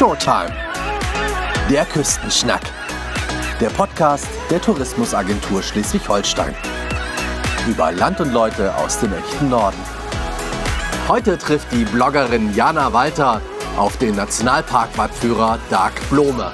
Showtime. Der Küstenschnack. Der Podcast der Tourismusagentur Schleswig-Holstein. Über Land und Leute aus dem echten Norden. Heute trifft die Bloggerin Jana Walter auf den Nationalpark-Wattführer Dag Blome.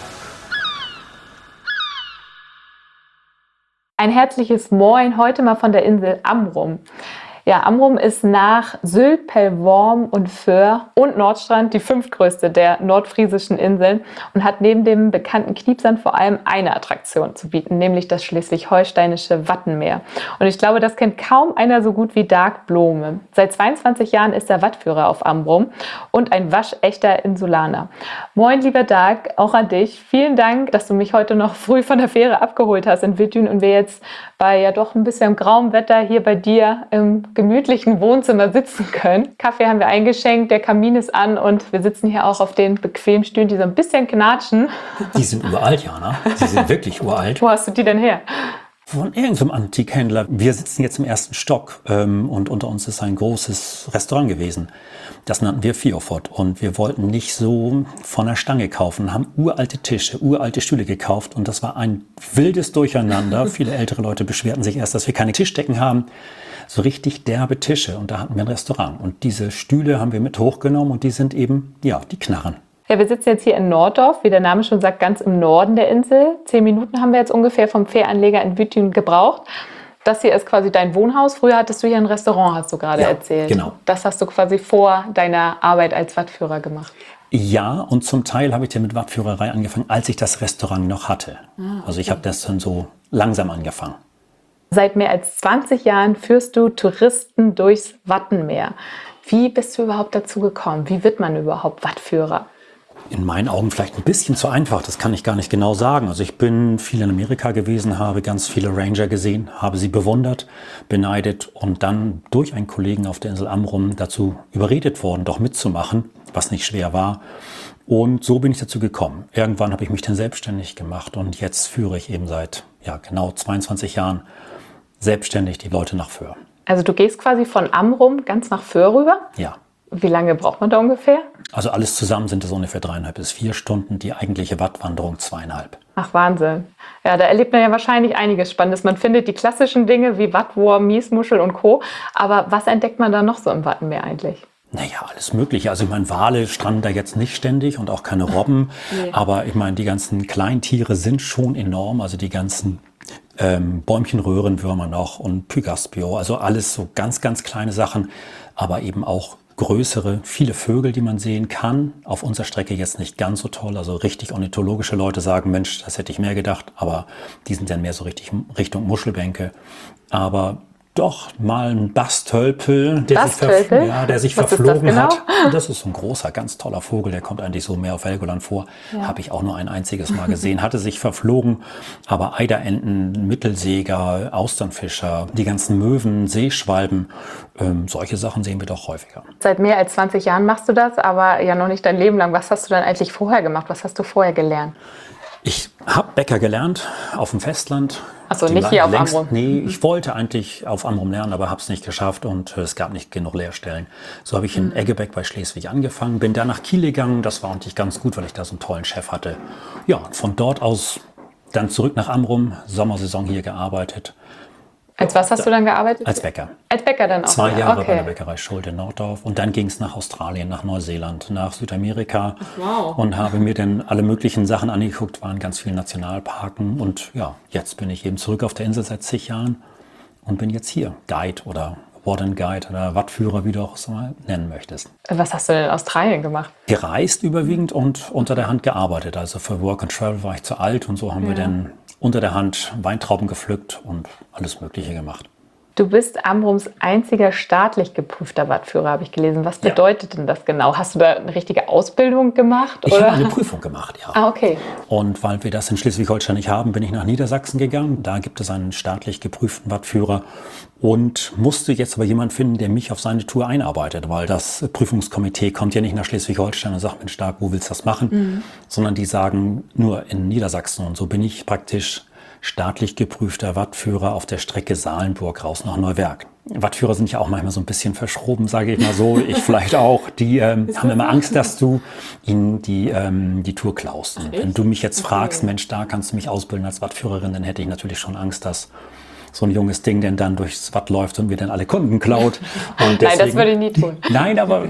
Ein herzliches Moin, heute mal von der Insel Amrum. Ja, Amrum ist nach Sylt, Pellworm und Föhr und Nordstrand die fünftgrößte der nordfriesischen Inseln und hat neben dem bekannten Kniepsand vor allem eine Attraktion zu bieten, nämlich das schleswig-holsteinische Wattenmeer. Und ich glaube, das kennt kaum einer so gut wie Dag Blome. Seit 22 Jahren ist er Wattführer auf Amrum und ein waschechter Insulaner. Moin, lieber Dag, auch an dich. Vielen Dank, dass du mich heute noch früh von der Fähre abgeholt hast in Wittdün und wir jetzt bei ja doch ein bisschen grauem Wetter hier bei dir im gemütlichen Wohnzimmer sitzen können. Kaffee haben wir eingeschenkt, der Kamin ist an und wir sitzen hier auch auf den bequemen Stühlen, die so ein bisschen knatschen. Die sind uralt, Jana. Die sind wirklich uralt. Wo hast du die denn her? Von irgendeinem Antikhändler. Wir sitzen jetzt im ersten Stock und unter uns ist ein großes Restaurant gewesen. Das nannten wir Fiofort und wir wollten nicht so von der Stange kaufen, haben uralte Tische, uralte Stühle gekauft und das war ein wildes Durcheinander. Viele ältere Leute beschwerten sich erst, dass wir keine Tischdecken haben. So richtig derbe Tische und da hatten wir ein Restaurant und diese Stühle haben wir mit hochgenommen und die sind eben, ja, die Knarren. Ja, wir sitzen jetzt hier in Norddorf, wie der Name schon sagt, ganz im Norden der Insel. 10 Minuten haben wir jetzt ungefähr vom Fähranleger in Wittdün gebraucht. Das hier ist quasi dein Wohnhaus. Früher hattest du hier ein Restaurant, hast du gerade erzählt. Genau. Das hast du quasi vor deiner Arbeit als Wattführer gemacht. Ja, und zum Teil habe ich mit Wattführerei angefangen, als ich das Restaurant noch hatte. Also ich habe das dann so langsam angefangen. Seit mehr als 20 Jahren führst du Touristen durchs Wattenmeer. Wie bist du überhaupt dazu gekommen? Wie wird man überhaupt Wattführer? In meinen Augen vielleicht ein bisschen zu einfach, das kann ich gar nicht genau sagen. Also ich bin viel in Amerika gewesen, habe ganz viele Ranger gesehen, habe sie bewundert, beneidet und dann durch einen Kollegen auf der Insel Amrum dazu überredet worden, doch mitzumachen, was nicht schwer war. Und so bin ich dazu gekommen. Irgendwann habe ich mich dann selbstständig gemacht und jetzt führe ich eben seit genau 22 Jahren selbstständig die Leute nach Föhr. Also du gehst quasi von Amrum ganz nach Föhr rüber? Ja. Wie lange braucht man da ungefähr? Also alles zusammen sind es ungefähr 3,5 bis 4 Stunden, die eigentliche Wattwanderung 2,5. Ach, Wahnsinn. Ja, da erlebt man ja wahrscheinlich einiges Spannendes. Man findet die klassischen Dinge wie Wattwurm, Miesmuschel und Co. Aber was entdeckt man da noch so im Wattenmeer eigentlich? Naja, alles Mögliche. Also ich meine, Wale stranden da jetzt nicht ständig und auch keine Robben. Nee. Aber ich meine, die ganzen Kleintiere sind schon enorm. Also die ganzen Bäumchenröhrenwürmer noch und Pygaspio. Also alles so ganz, ganz kleine Sachen. Aber eben auch größere, viele Vögel, die man sehen kann. Auf unserer Strecke jetzt nicht ganz so toll. Also richtig ornithologische Leute sagen, Mensch, das hätte ich mehr gedacht. Aber die sind dann mehr so richtig Richtung Muschelbänke. Aber doch mal ein Bastölpel, der sich verflogen hat. Das ist so ein großer, ganz toller Vogel, der kommt eigentlich so mehr auf Helgoland vor. Ja. Habe ich auch nur ein einziges Mal gesehen. Hatte sich verflogen, aber Eiderenten, Mittelseeger, Austernfischer, die ganzen Möwen, Seeschwalben, solche Sachen sehen wir doch häufiger. Seit mehr als 20 Jahren machst du das, aber ja noch nicht dein Leben lang. Was hast du dann eigentlich vorher gemacht? Was hast du vorher gelernt? Ich habe Bäcker gelernt auf dem Festland. Achso, nicht hier auf Amrum? Nee, ich wollte eigentlich auf Amrum lernen, aber habe es nicht geschafft und es gab nicht genug Lehrstellen. So habe ich in Eggebeck bei Schleswig angefangen, bin dann nach Kiel gegangen. Das war eigentlich ganz gut, weil ich da so einen tollen Chef hatte. Ja, und von dort aus dann zurück nach Amrum, Sommersaison hier gearbeitet. Als was hast du dann gearbeitet? Als Bäcker. Als Bäcker dann auch? 2 Jahre bei der Bäckerei Schuld in Norddorf. Und dann ging es nach Australien, nach Neuseeland, nach Südamerika. Wow. Und habe mir dann alle möglichen Sachen angeguckt, waren ganz viele Nationalparken. Und ja, jetzt bin ich eben zurück auf der Insel seit zig Jahren und bin jetzt hier Guide oder Warden Guide oder Wattführer, wie du auch es mal nennen möchtest. Was hast du denn in Australien gemacht? Gereist überwiegend und unter der Hand gearbeitet. Also für Work and Travel war ich zu alt und so haben wir dann unter der Hand Weintrauben gepflückt und alles Mögliche gemacht. Du bist Amrums einziger staatlich geprüfter Wattführer, habe ich gelesen. Was bedeutet denn das genau? Hast du da eine richtige Ausbildung gemacht? Ich habe eine Prüfung gemacht, ja. Ah, okay. Und weil wir das in Schleswig-Holstein nicht haben, bin ich nach Niedersachsen gegangen. Da gibt es einen staatlich geprüften Wattführer und musste jetzt aber jemanden finden, der mich auf seine Tour einarbeitet, weil das Prüfungskomitee kommt ja nicht nach Schleswig-Holstein und sagt, Mensch, Stark, wo willst du das machen? Sondern die sagen nur in Niedersachsen. Und so bin ich praktisch staatlich geprüfter Wattführer auf der Strecke Salenburg raus nach Neuwerk. Wattführer sind ja auch manchmal so ein bisschen verschroben, sage ich mal so. Ich vielleicht auch. Die haben immer Angst, dass du ihnen die Tour klaust. Und wenn du mich jetzt fragst, Mensch, da kannst du mich ausbilden als Wattführerin, dann hätte ich natürlich schon Angst, dass so ein junges Ding denn dann durchs Watt läuft und mir dann alle Kunden klaut. Und deswegen, nein, das würde ich nie tun. Nein, aber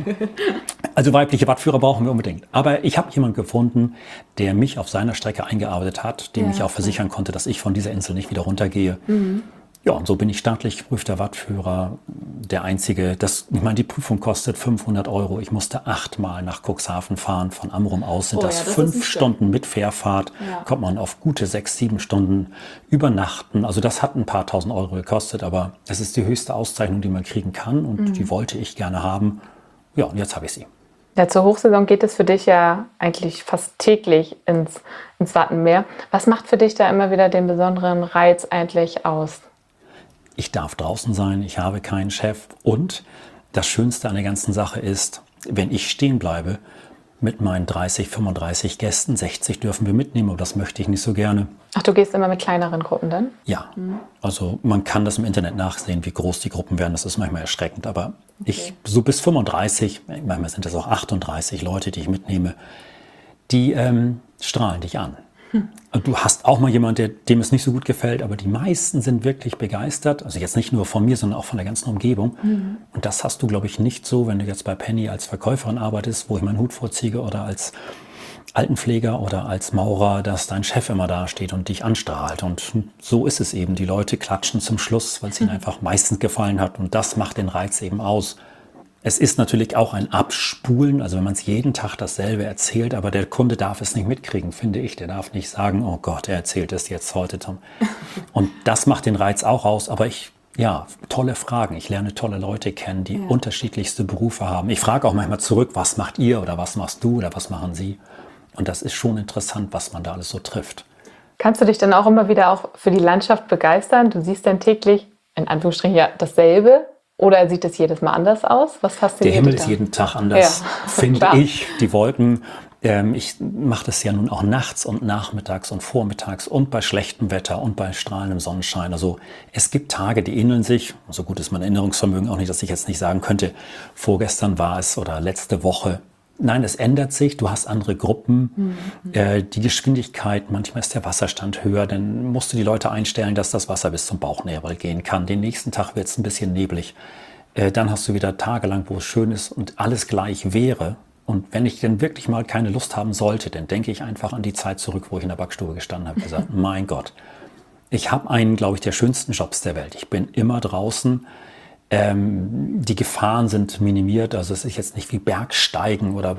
also weibliche Wattführer brauchen wir unbedingt. Aber ich habe jemanden gefunden, der mich auf seiner Strecke eingearbeitet hat, dem ich auch versichern konnte, dass ich von dieser Insel nicht wieder runtergehe. Ja, und so bin ich staatlich geprüfter Wattführer, der einzige. Ich meine, die Prüfung kostet 500 €. Ich musste 8-mal nach Cuxhaven fahren. Von Amrum aus sind das 5 Stunden mit Fährfahrt. Kommt man auf gute 6-7 Stunden übernachten. Also das hat ein paar tausend Euro gekostet, aber es ist die höchste Auszeichnung, die man kriegen kann und die wollte ich gerne haben. Ja, und jetzt habe ich sie. Ja, zur Hochsaison geht es für dich ja eigentlich fast täglich ins Wattenmeer. Was macht für dich da immer wieder den besonderen Reiz eigentlich aus? Ich darf draußen sein, ich habe keinen Chef und das Schönste an der ganzen Sache ist, wenn ich stehen bleibe mit meinen 30, 35 Gästen, 60 dürfen wir mitnehmen, aber das möchte ich nicht so gerne. Ach, du gehst immer mit kleineren Gruppen dann? Ja, also man kann das im Internet nachsehen, wie groß die Gruppen werden, das ist manchmal erschreckend, aber ich so bis 35, manchmal sind das auch 38 Leute, die ich mitnehme, die strahlen dich an. Und du hast auch mal jemanden, dem es nicht so gut gefällt, aber die meisten sind wirklich begeistert. Also jetzt nicht nur von mir, sondern auch von der ganzen Umgebung. Und das hast du, glaube ich, nicht so, wenn du jetzt bei Penny als Verkäuferin arbeitest, wo ich meinen Hut vorziehe, oder als Altenpfleger oder als Maurer, dass dein Chef immer da steht und dich anstrahlt. Und so ist es eben. Die Leute klatschen zum Schluss, weil es ihnen einfach meistens gefallen hat. Und das macht den Reiz eben aus. Es ist natürlich auch ein Abspulen, also wenn man es jeden Tag dasselbe erzählt, aber der Kunde darf es nicht mitkriegen, finde ich. Der darf nicht sagen, oh Gott, er erzählt es jetzt heute, Tom. Und das macht den Reiz auch aus, aber tolle Fragen. Ich lerne tolle Leute kennen, die unterschiedlichste Berufe haben. Ich frage auch manchmal zurück, was macht ihr oder was machst du oder was machen sie? Und das ist schon interessant, was man da alles so trifft. Kannst du dich dann auch immer wieder auch für die Landschaft begeistern? Du siehst dann täglich, in Anführungsstrichen, ja dasselbe. Oder sieht es jedes Mal anders aus? Was fasziniert dich? Der Himmel ist jeden Tag anders, finde ich. Die Wolken, ich mache das ja nun auch nachts und nachmittags und vormittags und bei schlechtem Wetter und bei strahlendem Sonnenschein. Also es gibt Tage, die ähneln sich. So gut ist mein Erinnerungsvermögen auch nicht, dass ich jetzt nicht sagen könnte, vorgestern war es oder letzte Woche. Nein, es ändert sich. Du hast andere Gruppen. Die Geschwindigkeit, manchmal ist der Wasserstand höher. Dann musst du die Leute einstellen, dass das Wasser bis zum Bauchnabel gehen kann. Den nächsten Tag wird es ein bisschen neblig. Dann hast du wieder Tage lang, wo es schön ist und alles gleich wäre. Und wenn ich dann wirklich mal keine Lust haben sollte, dann denke ich einfach an die Zeit zurück, wo ich in der Backstube gestanden habe und gesagt, mein Gott, ich habe einen, glaube ich, der schönsten Jobs der Welt. Ich bin immer draußen. Die Gefahren sind minimiert, also es ist jetzt nicht wie Bergsteigen oder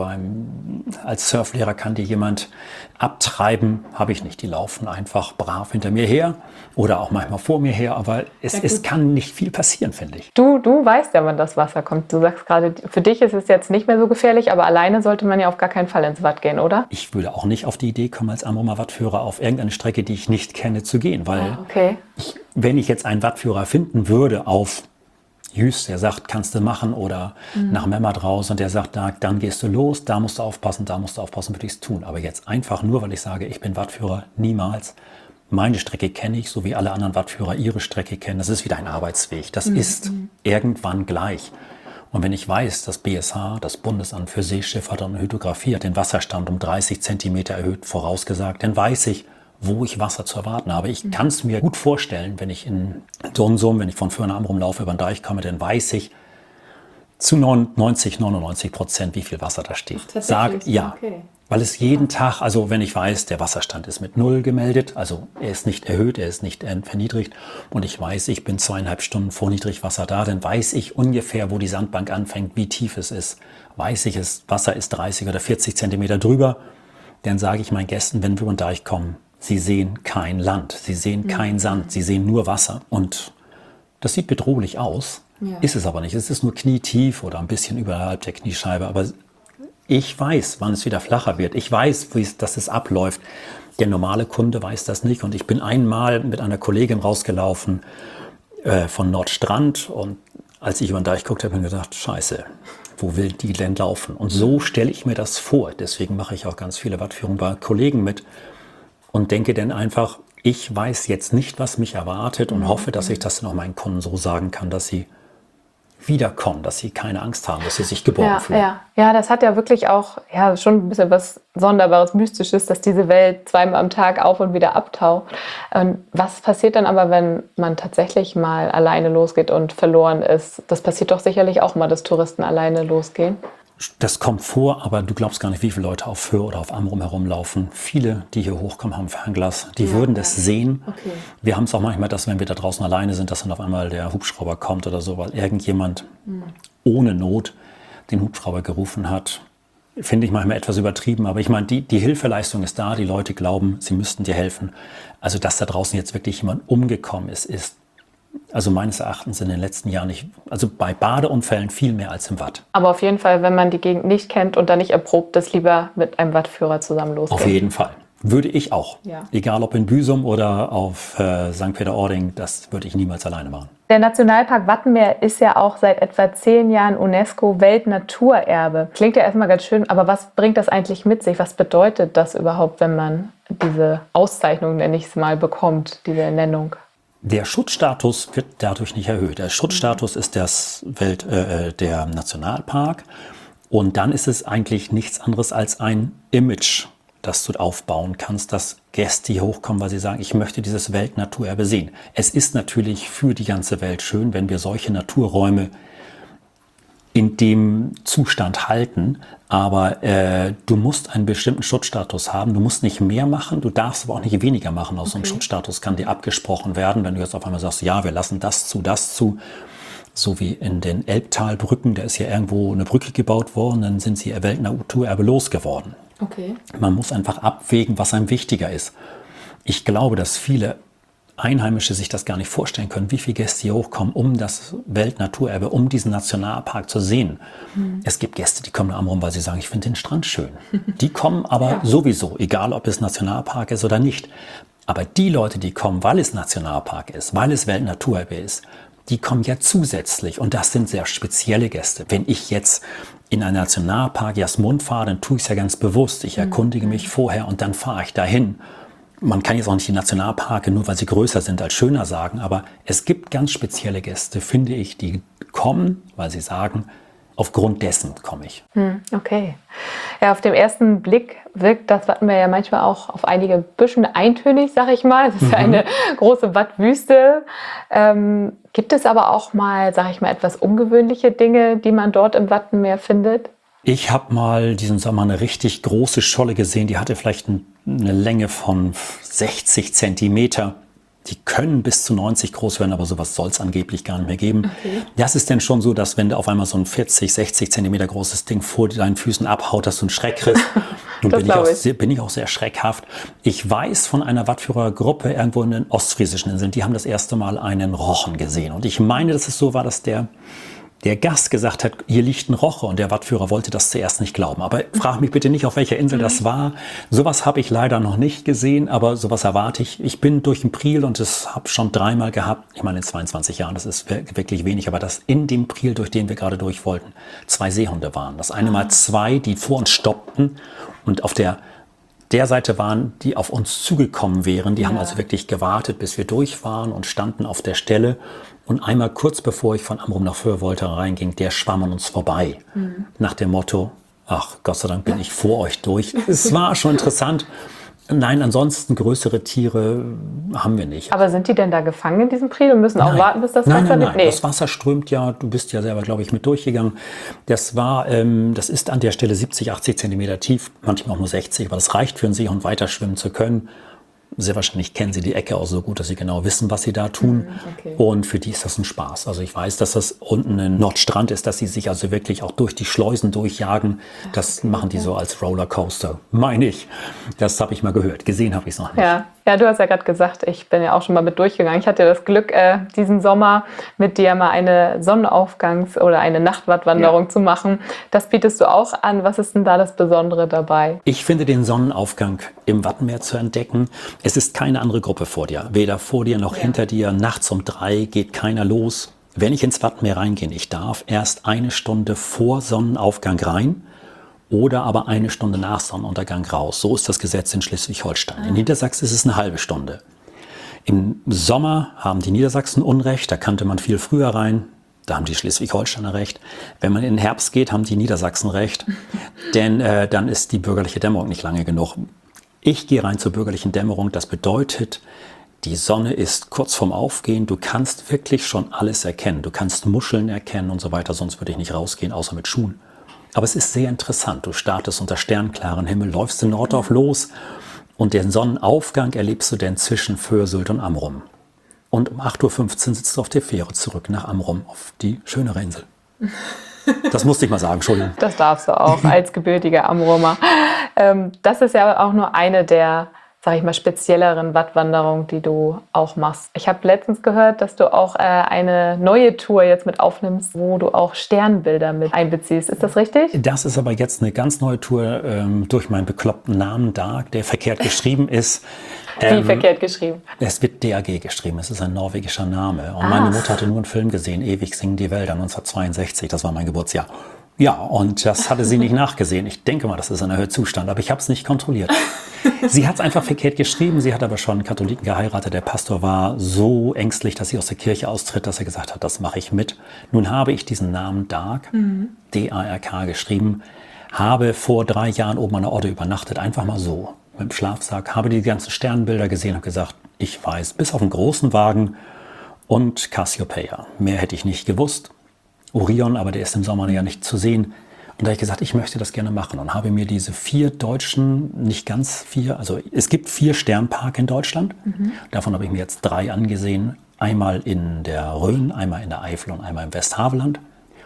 als Surflehrer kann dir jemand abtreiben, habe ich nicht. Die laufen einfach brav hinter mir her oder auch manchmal vor mir her, aber es kann nicht viel passieren, finde ich. Du weißt ja, wann das Wasser kommt. Du sagst gerade, für dich ist es jetzt nicht mehr so gefährlich, aber alleine sollte man ja auf gar keinen Fall ins Watt gehen, oder? Ich würde auch nicht auf die Idee kommen, als Amrumer Wattführer auf irgendeine Strecke, die ich nicht kenne, zu gehen, weil wenn ich jetzt einen Wattführer finden würde auf Jüst, der sagt, kannst du machen, oder nach Memmert raus und der sagt, dann gehst du los, da musst du aufpassen, würde ich es tun. Aber jetzt einfach nur, weil ich sage, ich bin Wattführer, niemals. Meine Strecke kenne ich, so wie alle anderen Wattführer ihre Strecke kennen. Das ist wieder ein Arbeitsweg. Das ist irgendwann gleich. Und wenn ich weiß, das BSH, das Bundesamt für Seeschifffahrt und Hydrographie, hat den Wasserstand um 30 Zentimeter erhöht vorausgesagt, dann weiß ich, wo ich Wasser zu erwarten habe. Ich kann es mir gut vorstellen, wenn ich in Donsum, wenn ich von Föhr nach Amrum laufe, über den Deich komme, dann weiß ich zu 99%, wie viel Wasser da steht. Sagt ja, weil es jeden Tag, also wenn ich weiß, der Wasserstand ist mit 0 gemeldet, also er ist nicht erhöht, er ist nicht verniedrigt und ich weiß, ich bin 2,5 Stunden vor Niedrigwasser da, dann weiß ich ungefähr, wo die Sandbank anfängt, wie tief es ist. Weiß ich, das Wasser ist 30 oder 40 Zentimeter drüber, dann sage ich meinen Gästen, wenn wir über den Deich kommen, sie sehen kein Land, sie sehen kein Sand, sie sehen nur Wasser. Und das sieht bedrohlich aus, ist es aber nicht. Es ist nur knietief oder ein bisschen überhalb der Kniescheibe. Aber ich weiß, wann es wieder flacher wird. Ich weiß, dass es abläuft. Der normale Kunde weiß das nicht. Und ich bin einmal mit einer Kollegin rausgelaufen von Nordstrand. Und als ich über den Deich guckte, habe ich mir gedacht, scheiße, wo will die denn laufen? Und so stelle ich mir das vor. Deswegen mache ich auch ganz viele Wattführungen bei Kollegen mit. Und denke dann einfach, ich weiß jetzt nicht, was mich erwartet und hoffe, dass ich das dann auch meinen Kunden so sagen kann, dass sie wiederkommen, dass sie keine Angst haben, dass sie sich geborgen fühlen. Ja, das hat ja wirklich auch schon ein bisschen was Sonderbares, Mystisches, dass diese Welt zweimal am Tag auf und wieder abtaucht. Was passiert dann aber, wenn man tatsächlich mal alleine losgeht und verloren ist? Das passiert doch sicherlich auch mal, dass Touristen alleine losgehen. Das kommt vor, aber du glaubst gar nicht, wie viele Leute auf Föhr oder auf Amrum herumlaufen. Viele, die hier hochkommen, haben Fernglas. Die würden das sehen. Okay. Wir haben es auch manchmal, dass wenn wir da draußen alleine sind, dass dann auf einmal der Hubschrauber kommt oder so, weil irgendjemand ohne Not den Hubschrauber gerufen hat. Finde ich manchmal etwas übertrieben, aber ich meine, die Hilfeleistung ist da. Die Leute glauben, sie müssten dir helfen. Also, dass da draußen jetzt wirklich jemand umgekommen ist also meines Erachtens in den letzten Jahren nicht, also bei Badeunfällen viel mehr als im Watt. Aber auf jeden Fall, wenn man die Gegend nicht kennt und da nicht erprobt ist, lieber mit einem Wattführer zusammen losgehen. Auf jeden Fall. Würde ich auch. Ja. Egal ob in Büsum oder auf St. Peter-Ording, das würde ich niemals alleine machen. Der Nationalpark Wattenmeer ist ja auch seit etwa 10 Jahren UNESCO-Weltnaturerbe. Klingt ja erstmal ganz schön, aber was bringt das eigentlich mit sich? Was bedeutet das überhaupt, wenn man diese Auszeichnung, nenne ich es mal, bekommt, diese Nennung? Der Schutzstatus wird dadurch nicht erhöht. Der Schutzstatus ist der Nationalpark und dann ist es eigentlich nichts anderes als ein Image, das du aufbauen kannst, dass Gäste hier hochkommen, weil sie sagen, ich möchte dieses Weltnaturerbe sehen. Es ist natürlich für die ganze Welt schön, wenn wir solche Naturräume in dem Zustand halten, aber du musst einen bestimmten Schutzstatus haben. Du musst nicht mehr machen, du darfst aber auch nicht weniger machen. Aus so einem Schutzstatus kann dir abgesprochen werden, wenn du jetzt auf einmal sagst, ja, wir lassen das zu. So wie in den Elbtalbrücken, da ist ja irgendwo eine Brücke gebaut worden, dann sind sie Weltnaturerbe losgeworden. Okay. Man muss einfach abwägen, was einem wichtiger ist. Ich glaube, dass viele Einheimische sich das gar nicht vorstellen können, wie viele Gäste hier hochkommen, um das Weltnaturerbe, um diesen Nationalpark zu sehen. Es gibt Gäste, die kommen nach Amrum, weil sie sagen, ich finde den Strand schön. Die kommen aber sowieso, egal ob es Nationalpark ist oder nicht. Aber die Leute, die kommen, weil es Nationalpark ist, weil es Weltnaturerbe ist, die kommen ja zusätzlich und das sind sehr spezielle Gäste. Wenn ich jetzt in einen Nationalpark Jasmund fahre, dann tue ich es ja ganz bewusst. Ich erkundige mich vorher und dann fahre ich dahin. Man kann jetzt auch nicht die Nationalparke, nur weil sie größer sind, als schöner sagen, aber es gibt ganz spezielle Gäste, finde ich, die kommen, weil sie sagen, aufgrund dessen komme ich. Okay. Ja, auf den ersten Blick wirkt das Wattenmeer ja manchmal auch auf einige Büschen eintönig, sag ich mal. Es ist ja eine große Wattwüste. Gibt es aber auch mal, sag ich mal, etwas ungewöhnliche Dinge, die man dort im Wattenmeer findet? Ich habe mal diesen Sommer eine richtig große Scholle gesehen, die hatte vielleicht eine Länge von 60 Zentimeter. Die können bis zu 90 groß werden, aber sowas soll es angeblich gar nicht mehr geben. Okay. Das ist denn schon so, dass wenn du auf einmal so ein 40, 60 Zentimeter großes Ding vor deinen Füßen abhaut, dass du einen Schreck kriegst. Und bin ich auch sehr schreckhaft. Ich weiß von einer Wattführergruppe irgendwo in den ostfriesischen Inseln, die haben das erste Mal einen Rochen gesehen. Und ich meine, dass es so war, dass der Gast gesagt hat, hier liegt ein Roche und der Wattführer wollte das zuerst nicht glauben. Aber frag mich bitte nicht, auf welcher Insel das war. Sowas habe ich leider noch nicht gesehen, aber sowas erwarte ich. Ich bin durch den Priel und das habe schon 3-mal gehabt. Ich meine, in 22 Jahren, das ist wirklich wenig, aber dass in dem Priel, durch den wir gerade durch wollten, 2 Seehunde waren. Das eine Mal 2, die vor uns stoppten und auf der Seite waren, die auf uns zugekommen wären. Die haben also wirklich gewartet, bis wir durch waren und standen auf der Stelle. Und einmal kurz bevor ich von Amrum nach Föhr wollte, reinging, der schwamm an uns vorbei. Nach dem Motto, ach, Gott sei Dank bin ich vor euch durch. Es war schon interessant. Nein, ansonsten größere Tiere haben wir nicht. Aber sind die denn da gefangen in diesem Priel und müssen auch warten, bis das Wasser Nein. Nee. Das Wasser strömt ja, du bist ja selber, glaube ich, mit durchgegangen. Das ist an der Stelle 70, 80 Zentimeter tief, manchmal auch nur 60, aber das reicht für einen Seehund, weiter schwimmen zu können. Sehr wahrscheinlich kennen sie die Ecke auch so gut, dass sie genau wissen, was sie da tun. Okay. Und für die ist das ein Spaß. Also ich weiß, dass das unten ein Nordstrand ist, dass sie sich also wirklich auch durch die Schleusen durchjagen. Das machen die so als Rollercoaster, meine ich. Das habe ich mal gehört. Gesehen habe ich es noch nicht. Ja, du hast ja gerade gesagt, ich bin ja auch schon mal mit durchgegangen. Ich hatte das Glück, diesen Sommer mit dir mal eine Sonnenaufgangs- oder eine Nachtwattwanderung zu machen. Das bietest du auch an. Was ist denn da das Besondere dabei? Ich finde den Sonnenaufgang im Wattenmeer zu entdecken. Es ist keine andere Gruppe vor dir. Weder vor dir noch hinter dir. Nachts um 3 geht keiner los. Wenn ich ins Wattenmeer reingehe, ich darf erst 1 Stunde vor Sonnenaufgang rein. Oder aber 1 Stunde nach Sonnenuntergang raus. So ist das Gesetz in Schleswig-Holstein. In Niedersachsen ist es eine halbe Stunde. Im Sommer haben die Niedersachsen Unrecht, da kannte man viel früher rein. Da haben die Schleswig-Holsteiner recht. Wenn man in den Herbst geht, haben die Niedersachsen recht. Denn dann ist die bürgerliche Dämmerung nicht lange genug. Ich gehe rein zur bürgerlichen Dämmerung. Das bedeutet, die Sonne ist kurz vorm Aufgehen. Du kannst wirklich schon alles erkennen. Du kannst Muscheln erkennen und so weiter. Sonst würde ich nicht rausgehen, außer mit Schuhen. Aber es ist sehr interessant. Du startest unter sternklaren Himmel, läufst in Norddorf los. Und den Sonnenaufgang erlebst du dann zwischen Föhr, Sylt und Amrum. Und um 8.15 Uhr sitzt du auf der Fähre zurück nach Amrum, auf die schönere Insel. Das musste ich mal sagen, Entschuldigung. Das darfst du auch als gebürtiger Amrumer. Das ist ja auch nur eine der, sag ich mal, spezielleren Wattwanderungen, die du auch machst. Ich habe letztens gehört, dass du auch eine neue Tour jetzt mit aufnimmst, wo du auch Sternbilder mit einbeziehst. Ist das richtig? Das ist aber jetzt eine ganz neue Tour durch meinen bekloppten Namen Dag, der verkehrt geschrieben ist. Wie verkehrt geschrieben? Es wird DAG geschrieben, es ist ein norwegischer Name. Und meine Mutter hatte nur einen Film gesehen, Ewig singen die Wälder, 1962, das war mein Geburtsjahr. Ja, und das hatte sie nicht nachgesehen. Ich denke mal, das ist ein Erhöhzustand, aber ich habe es nicht kontrolliert. Sie hat es einfach verkehrt geschrieben, sie hat aber schon einen Katholiken geheiratet. Der Pastor war so ängstlich, dass sie aus der Kirche austritt, dass er gesagt hat, das mache ich mit. Nun habe ich diesen Namen Dark, D-A-R-K geschrieben, habe vor 3 Jahren oben an der Odde übernachtet, einfach mal so. Mit dem Schlafsack, habe die ganzen Sternbilder gesehen und gesagt, ich weiß, bis auf den großen Wagen und Cassiopeia. Mehr hätte ich nicht gewusst. Orion, aber der ist im Sommer ja nicht zu sehen. Und da habe ich gesagt, ich möchte das gerne machen und habe mir diese 4 deutschen, nicht ganz 4, also es gibt 4 Sternparke in Deutschland. Davon habe ich mir jetzt 3 angesehen. Einmal in der Rhön, einmal in der Eifel und einmal im Westhaveland.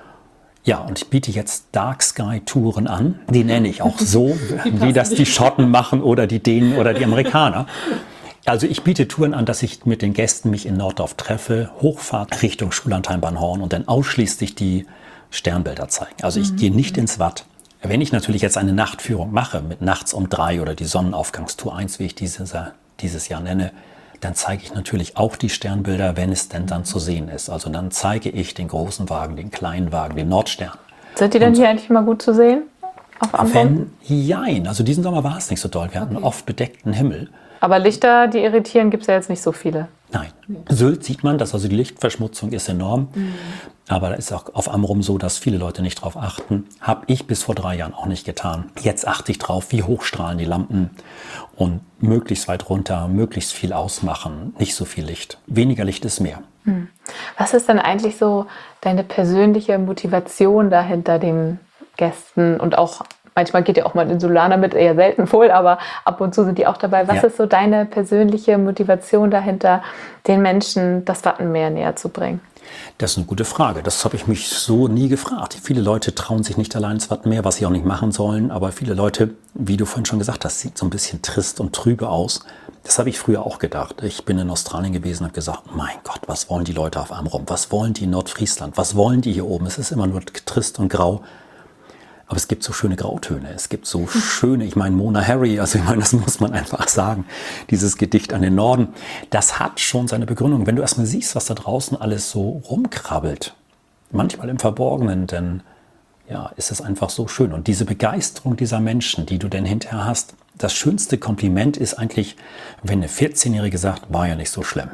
Ja, und ich biete jetzt Dark Sky Touren an. Die nenne ich auch so, wie das die Schotten machen oder die Dänen oder die Amerikaner. Also ich biete Touren an, dass ich mit den Gästen mich in Norddorf treffe, Hochfahrt Richtung Schullandheim-Bornhorn und dann ausschließlich die Sternbilder zeigen. Also ich gehe nicht ins Watt. Wenn ich natürlich jetzt eine Nachtführung mache, mit nachts um 3 oder die Sonnenaufgangstour 1, wie ich dieses Jahr nenne, dann zeige ich natürlich auch die Sternbilder, wenn es denn dann zu sehen ist. Also dann zeige ich den großen Wagen, den kleinen Wagen, den Nordstern. Sind die denn hier eigentlich mal gut zu sehen? Auf Amrum? Jein. Also diesen Sommer war es nicht so doll. Wir hatten oft bedeckten Himmel. Aber Lichter, die irritieren, gibt es ja jetzt nicht so viele. Nein. Sylt sieht man, dass also die Lichtverschmutzung ist enorm. Aber da ist auch auf Amrum so, dass viele Leute nicht drauf achten. Habe ich bis vor 3 Jahren auch nicht getan. Jetzt achte ich drauf, wie hoch strahlen die Lampen und möglichst weit runter, möglichst viel ausmachen, nicht so viel Licht. Weniger Licht ist mehr. Was ist denn eigentlich so deine persönliche Motivation dahinter den Gästen und auch manchmal geht ja auch mal ein Insulaner mit, eher selten wohl, aber ab und zu sind die auch dabei. Was ist so deine persönliche Motivation dahinter, den Menschen das Wattenmeer näher zu bringen? Das ist eine gute Frage. Das habe ich mich so nie gefragt. Viele Leute trauen sich nicht allein ins Wattenmeer, was sie auch nicht machen sollen. Aber viele Leute, wie du vorhin schon gesagt hast, sieht so ein bisschen trist und trübe aus. Das habe ich früher auch gedacht. Ich bin in Australien gewesen und habe gesagt, mein Gott, was wollen die Leute auf Amrum? Was wollen die in Nordfriesland? Was wollen die hier oben? Es ist immer nur trist und grau. Aber es gibt so schöne Grautöne, es gibt so schöne, ich meine Mona Harry, also ich meine, das muss man einfach sagen, dieses Gedicht an den Norden, das hat schon seine Begründung. Wenn du erstmal siehst, was da draußen alles so rumkrabbelt, manchmal im Verborgenen, dann ja, ist es einfach so schön. Und diese Begeisterung dieser Menschen, die du denn hinterher hast, das schönste Kompliment ist eigentlich, wenn eine 14-Jährige sagt, war ja nicht so schlimm.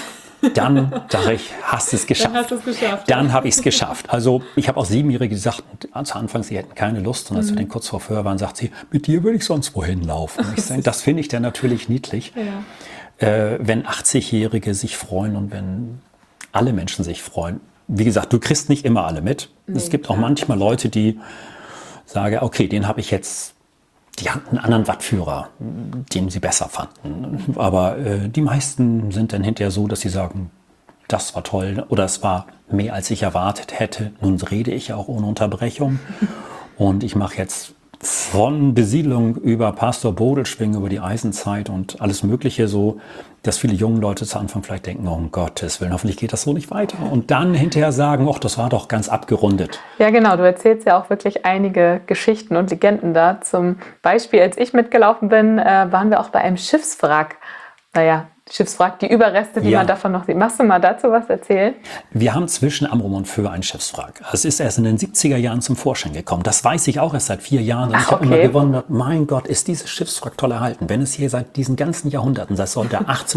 Dann sage ich, hast es geschafft. Dann hast du es geschafft. Dann habe ich es geschafft. Also ich habe auch 7-Jährige gesagt, zu Anfang, sie hätten keine Lust. Und als wir dann kurz vor Föhr waren, sagt sie, mit dir würde ich sonst wohin laufen. Ich sage, das finde ich dann natürlich niedlich. Ja. Wenn 80-Jährige sich freuen und wenn alle Menschen sich freuen. Wie gesagt, du kriegst nicht immer alle mit. Nee, es gibt auch manchmal Leute, die sagen, okay, den habe ich jetzt... Die hatten einen anderen Wattführer, den sie besser fanden. Aber die meisten sind dann hinterher so, dass sie sagen, das war toll oder es war mehr, als ich erwartet hätte. Nun rede ich ja auch ohne Unterbrechung. Und ich mache jetzt von Besiedlung über Pastor Bodelschwing, über die Eisenzeit und alles Mögliche so, dass viele junge Leute zu Anfang vielleicht denken, oh, um Gottes Willen, hoffentlich geht das so nicht weiter. Und dann hinterher sagen, ach, das war doch ganz abgerundet. Ja, genau. Du erzählst ja auch wirklich einige Geschichten und Legenden da. Zum Beispiel, als ich mitgelaufen bin, waren wir auch bei einem Schiffswrack. Naja, Schiffswrack, die Überreste, die man davon noch sieht. Magst du mal dazu was erzählen? Wir haben zwischen Amrum und Föhr ein Schiffswrack. Es ist erst in den 70er Jahren zum Vorschein gekommen. Das weiß ich auch erst seit 4 Jahren. Und ich habe immer gewundert, mein Gott, ist dieses Schiffswrack toll erhalten. Wenn es hier seit diesen ganzen Jahrhunderten, das sollte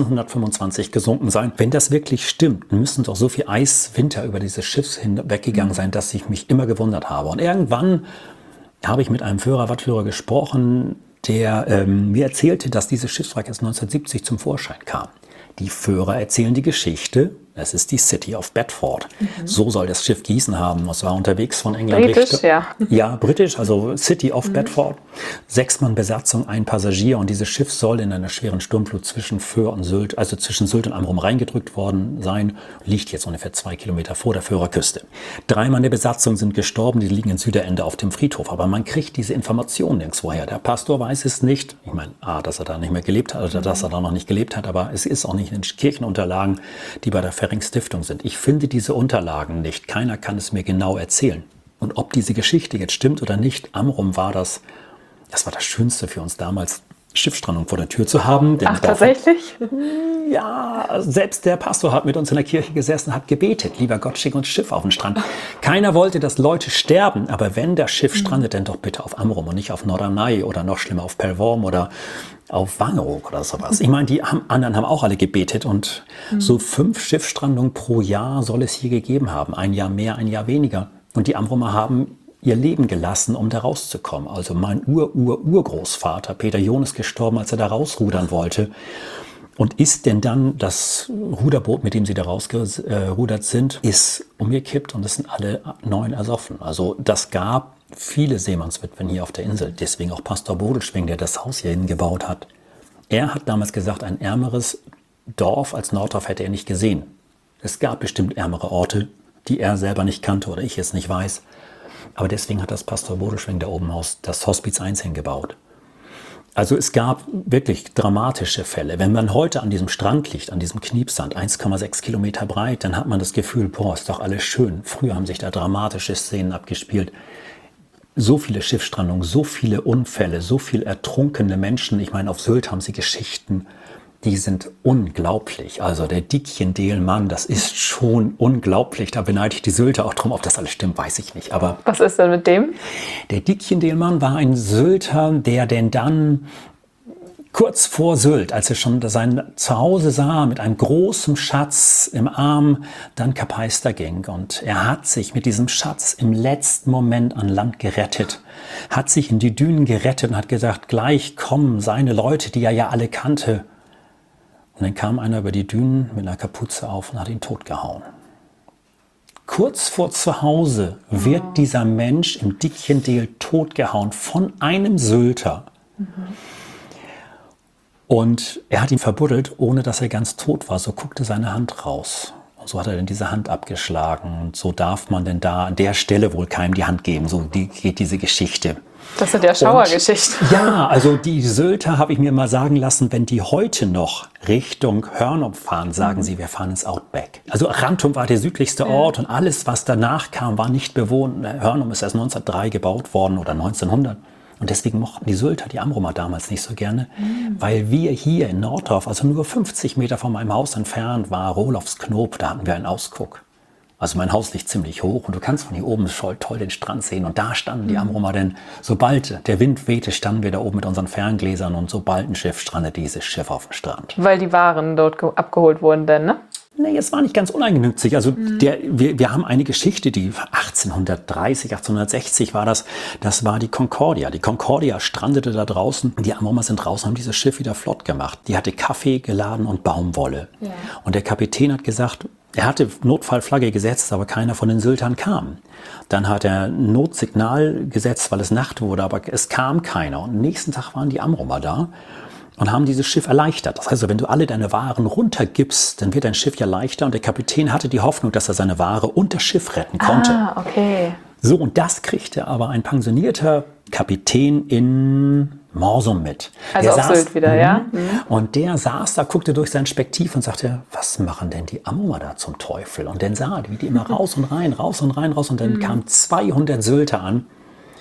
1825 gesunken sein. Wenn das wirklich stimmt, müssen doch so viel Eiswinter über dieses Schiff hinweggegangen sein, dass ich mich immer gewundert habe. Und irgendwann habe ich mit einem Wattführer gesprochen, der mir erzählte, dass dieses Schiffswrack erst 1970 zum Vorschein kam. Die Führer erzählen die Geschichte, es ist die City of Bedford. So soll das Schiff gehießen haben. Es war unterwegs von England. Britisch, ja. Ja, britisch, also City of Bedford. 6 Mann Besatzung, 1 Passagier. Und dieses Schiff soll in einer schweren Sturmflut zwischen Föhr und Sylt, also zwischen Sylt und Amrum reingedrückt worden sein. Liegt jetzt ungefähr 2 Kilometer vor der Föhrer Küste. 3 Mann der Besatzung sind gestorben, die liegen in Süderende auf dem Friedhof. Aber man kriegt diese Informationen nirgendwo her. Der Pastor weiß es nicht. Ich meine, dass er da nicht mehr gelebt hat, oder dass er da noch nicht gelebt hat. Aber es ist auch nicht in den Kirchenunterlagen, die bei der Ferrings Stiftung sind. Ich finde diese Unterlagen nicht. Keiner kann es mir genau erzählen. Und ob diese Geschichte jetzt stimmt oder nicht, Amrum war das war das Schönste für uns damals, Schiffsstrandung vor der Tür zu haben. Ach, tatsächlich? Ja, selbst der Pastor hat mit uns in der Kirche gesessen, hat gebetet, lieber Gott, schick uns Schiff auf den Strand. Keiner wollte, dass Leute sterben, aber wenn das Schiff strandet, dann doch bitte auf Amrum und nicht auf Norderney oder noch schlimmer auf Pellworm oder auf Wangerooge oder sowas. Ich meine, die anderen haben auch alle gebetet und so 5 Schiffsstrandungen pro Jahr soll es hier gegeben haben. Ein Jahr mehr, ein Jahr weniger. Und die Amrumer haben ihr Leben gelassen, um da rauszukommen. Also mein Urgroßvater Peter John ist gestorben, als er da rausrudern wollte. Und ist denn dann das Ruderboot, mit dem sie da rausgerudert sind, ist umgekippt und es sind alle 9 ersoffen. Also das gab viele Seemannswitwen hier auf der Insel. Deswegen auch Pastor Bodelschwing, der das Haus hier hingebaut hat. Er hat damals gesagt, ein ärmeres Dorf als Norddorf hätte er nicht gesehen. Es gab bestimmt ärmere Orte, die er selber nicht kannte oder ich es nicht weiß. Aber deswegen hat das Pastor Bodelschwing da oben das Hospiz 1 hingebaut. Also es gab wirklich dramatische Fälle. Wenn man heute an diesem Strand liegt, an diesem Kniepsand, 1,6 Kilometer breit, dann hat man das Gefühl, boah, ist doch alles schön. Früher haben sich da dramatische Szenen abgespielt. So viele Schiffsstrandungen, so viele Unfälle, so viele ertrunkene Menschen. Ich meine, auf Sylt haben sie Geschichten, die sind unglaublich. Also der Diekchen-Delmann, das ist schon unglaublich. Da beneide ich die Sylter auch drum. Ob das alles stimmt, weiß ich nicht. Aber was ist denn mit dem? Der Diekchen-Delmann war ein Sylter, der denn dann kurz vor Sylt, als er schon sein Zuhause sah, mit einem großen Schatz im Arm, dann Kapeister ging. Und er hat sich mit diesem Schatz im letzten Moment an Land gerettet, hat sich in die Dünen gerettet und hat gesagt, gleich kommen seine Leute, die er ja alle kannte. Und dann kam einer über die Dünen mit einer Kapuze auf und hat ihn totgehauen. Kurz vor zu Hause wird dieser Mensch im Diekchendeel totgehauen von einem Sylter. Und er hat ihn verbuddelt, ohne dass er ganz tot war. So guckte seine Hand raus. Und so hat er dann diese Hand abgeschlagen. Und so darf man denn da an der Stelle wohl keinem die Hand geben. So geht diese Geschichte. Das ist ja Schauergeschichte. Ja, also die Sylter, habe ich mir mal sagen lassen, wenn die heute noch Richtung Hörnum fahren, sagen sie, wir fahren ins Outback. Also Rantum war der südlichste Ort und alles, was danach kam, war nicht bewohnt. Hörnum ist erst 1903 gebaut worden oder 1900. Und deswegen mochten die Sylter die Amrumer damals nicht so gerne, weil wir hier in Norddorf, also nur 50 Meter von meinem Haus entfernt, war Rolofsknoop, da hatten wir einen Ausguck. Also mein Haus liegt ziemlich hoch und du kannst von hier oben toll den Strand sehen. Und da standen die Amrumer, denn sobald der Wind wehte, standen wir da oben mit unseren Ferngläsern und sobald ein Schiff strandete, dieses Schiff auf dem Strand. Weil die Waren dort abgeholt wurden dann, ne? Nee, es war nicht ganz uneigennützig. Also wir haben eine Geschichte, die 1830, 1860 war das. Das war die Concordia. Die Concordia strandete da draußen. Die Amrumer sind draußen, haben dieses Schiff wieder flott gemacht. Die hatte Kaffee geladen und Baumwolle. Ja. Und der Kapitän hat gesagt, er hatte Notfallflagge gesetzt, aber keiner von den Syltern kam. Dann hat er Notsignal gesetzt, weil es Nacht wurde, aber es kam keiner. Und am nächsten Tag waren die Amrumer da und haben dieses Schiff erleichtert. Das heißt, wenn du alle deine Waren runtergibst, dann wird dein Schiff ja leichter. Und der Kapitän hatte die Hoffnung, dass er seine Ware unter Schiff retten konnte. Ah, okay. So, und das kriegte aber ein pensionierter Kapitän in Morsum mit. Also auf Sylt wieder, ja? Und der saß da, guckte durch sein Spektiv und sagte, was machen denn die Amrumer da zum Teufel? Und dann sah er, wie die immer raus und rein, raus und rein, raus. Und dann kamen 200 Sylter an.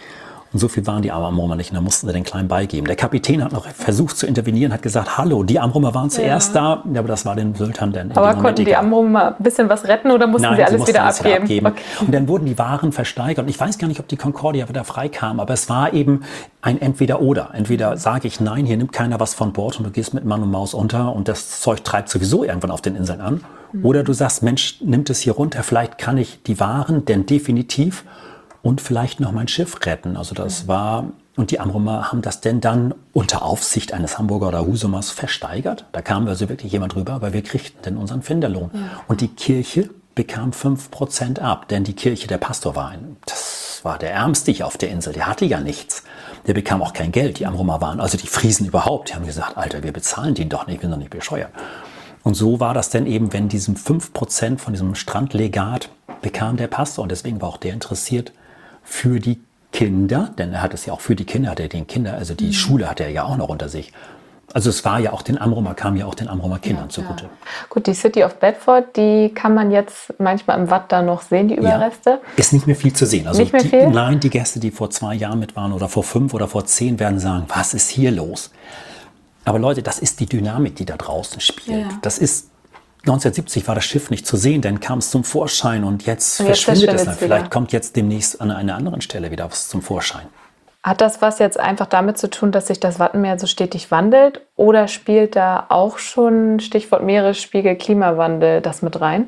Und so viel waren die Amrumer nicht und da mussten sie den Kleinen beigeben. Der Kapitän hat noch versucht zu intervenieren, hat gesagt, hallo, die Amrumer waren zuerst da. Ja, aber das war den Sultan dann. Aber konnten die Amrumer ein bisschen was retten oder mussten sie alles wieder abgeben? Okay. Und dann wurden die Waren versteigert. Und ich weiß gar nicht, ob die Concordia wieder freikam, aber es war eben ein Entweder-Oder. Entweder sage ich, nein, hier nimmt keiner was von Bord und du gehst mit Mann und Maus unter und das Zeug treibt sowieso irgendwann auf den Inseln an. Oder du sagst, Mensch, nimmt es hier runter, vielleicht kann ich die Waren denn definitiv und vielleicht noch mein Schiff retten. Also das war, und die Amrumer haben das denn dann unter Aufsicht eines Hamburger oder Husumers versteigert. Da kam also wirklich jemand rüber, aber wir kriegten denn unseren Finderlohn. Und die Kirche bekam 5% ab, denn die Kirche, der Pastor das war der Ärmste hier auf der Insel, der hatte ja nichts. Der bekam auch kein Geld, die Amrumer waren, also die Friesen überhaupt, die haben gesagt, Alter, wir bezahlen den doch nicht, wir sind doch nicht bescheuert. Und so war das dann eben, wenn diesem 5% von diesem Strandlegat bekam der Pastor. Und deswegen war auch der interessiert für die Kinder, denn er hat es ja auch für die Kinder, hat er den Kinder, also die Schule hatte er ja auch noch unter sich. Also es war ja auch den Amrumer, kam ja auch den Amrumer Kindern zugute. Gut, die City of Bedford, die kann man jetzt manchmal im Watt da noch sehen, die Überreste. Ja, ist nicht mehr viel zu sehen. Also nicht mehr viel? Nein, die Gäste, die vor 2 Jahren mit waren oder vor 5 oder vor 10, werden sagen, was ist hier los? Aber Leute, das ist die Dynamik, die da draußen spielt. Ja. Das ist, 1970 war das Schiff nicht zu sehen, dann kam es zum Vorschein und jetzt verschwindet es dann. Vielleicht kommt jetzt demnächst an einer anderen Stelle wieder was zum Vorschein. Hat das was jetzt einfach damit zu tun, dass sich das Wattenmeer so stetig wandelt? Oder spielt da auch schon, Stichwort Meeresspiegel, Klimawandel, das mit rein?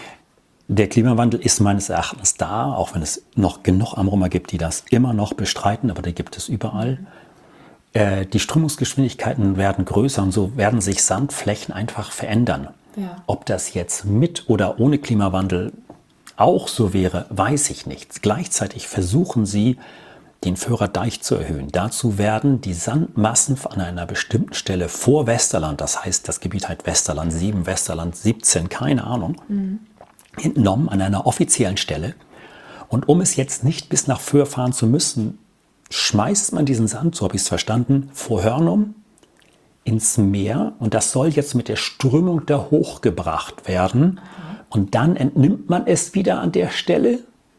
Der Klimawandel ist meines Erachtens da, auch wenn es noch genug Amrumer gibt, die das immer noch bestreiten, aber die gibt es überall. Die Strömungsgeschwindigkeiten werden größer und so werden sich Sandflächen einfach verändern. Ja. Ob das jetzt mit oder ohne Klimawandel auch so wäre, weiß ich nicht. Gleichzeitig versuchen sie, den Föhrer Deich zu erhöhen. Dazu werden die Sandmassen an einer bestimmten Stelle vor Westerland, das heißt, das Gebiet heißt Westerland 7, Westerland 17, keine Ahnung, entnommen an einer offiziellen Stelle. Und um es jetzt nicht bis nach Föhr fahren zu müssen, schmeißt man diesen Sand, so habe ich es verstanden, vor Hörnum ins Meer. Und das soll jetzt mit der Strömung da hochgebracht werden. Und dann entnimmt man es wieder an der Stelle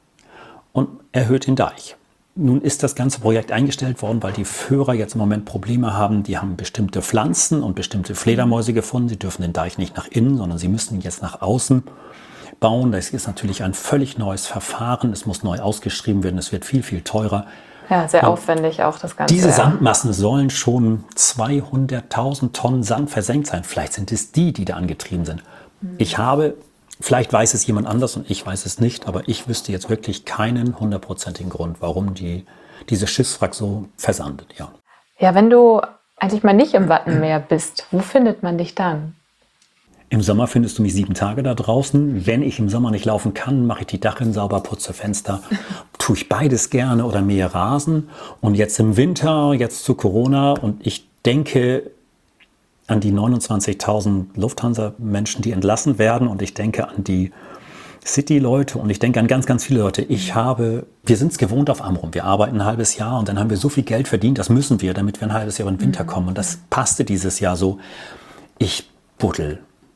und erhöht den Deich. Nun ist das ganze Projekt eingestellt worden, weil die Föhrer jetzt im Moment Probleme haben. Die haben bestimmte Pflanzen und bestimmte Fledermäuse gefunden. Sie dürfen den Deich nicht nach innen, sondern sie müssen ihn jetzt nach außen bauen. Das ist natürlich ein völlig neues Verfahren. Es muss neu ausgeschrieben werden. Es wird viel, viel teurer. Ja, sehr aufwendig auch das Ganze. Diese Sandmassen sollen schon 200.000 Tonnen Sand versenkt sein. Vielleicht sind es die da angetrieben sind. Vielleicht weiß es jemand anders und ich weiß es nicht, aber ich wüsste jetzt wirklich keinen 100%igen Grund, warum diese Schiffswrack so versandet. Ja, wenn du eigentlich mal nicht im Wattenmeer bist, wo findet man dich dann? Im Sommer findest du mich 7 Tage da draußen. Wenn ich im Sommer nicht laufen kann, mache ich die Dachrinnen sauber, putze Fenster. Tue ich beides gerne oder mähe Rasen. Und jetzt im Winter, jetzt zu Corona, und ich denke an die 29.000 Lufthansa-Menschen, die entlassen werden. Und ich denke an die City-Leute und ich denke an ganz, ganz viele Leute. Wir sind es gewohnt auf Amrum. Wir arbeiten ein halbes Jahr und dann haben wir so viel Geld verdient. Das müssen wir, damit wir ein halbes Jahr in den Winter kommen. Und das passte dieses Jahr so. Ich buddel.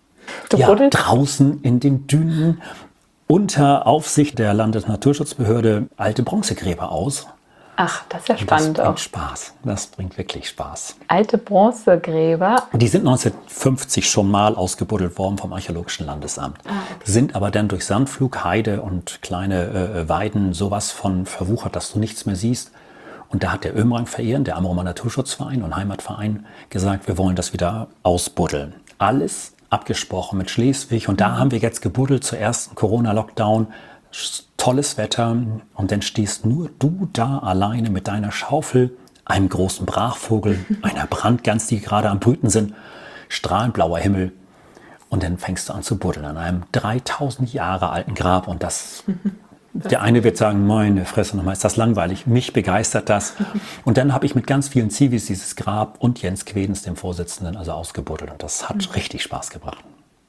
Draußen in den Dünen unter Aufsicht der Landesnaturschutzbehörde alte Bronzegräber aus. Ach, das ist ja spannend. Das bringt Spaß. Das bringt wirklich Spaß. Alte Bronzegräber. Die sind 1950 schon mal ausgebuddelt worden vom Archäologischen Landesamt. Okay. Sind aber dann durch Sandflug, Heide und kleine Weiden sowas von verwuchert, dass du nichts mehr siehst. Und da hat der Ömrang-Verein, der Amrumer Naturschutzverein und Heimatverein, gesagt, wir wollen das wieder ausbuddeln. Alles abgesprochen mit Schleswig. Und da haben wir jetzt gebuddelt zur ersten Corona-Lockdown. Tolles Wetter. Und dann stehst nur du da alleine mit deiner Schaufel, einem großen Brachvogel, einer Brandgans, die gerade am Brüten sind, strahlend blauer Himmel. Und dann fängst du an zu buddeln an einem 3000 Jahre alten Grab. Und der eine wird sagen, meine Fresse, nochmal ist das langweilig. Mich begeistert das. Und dann habe ich mit ganz vielen Zivis dieses Grab und Jens Quedens, dem Vorsitzenden, also ausgebuddelt. Und das hat richtig Spaß gebracht.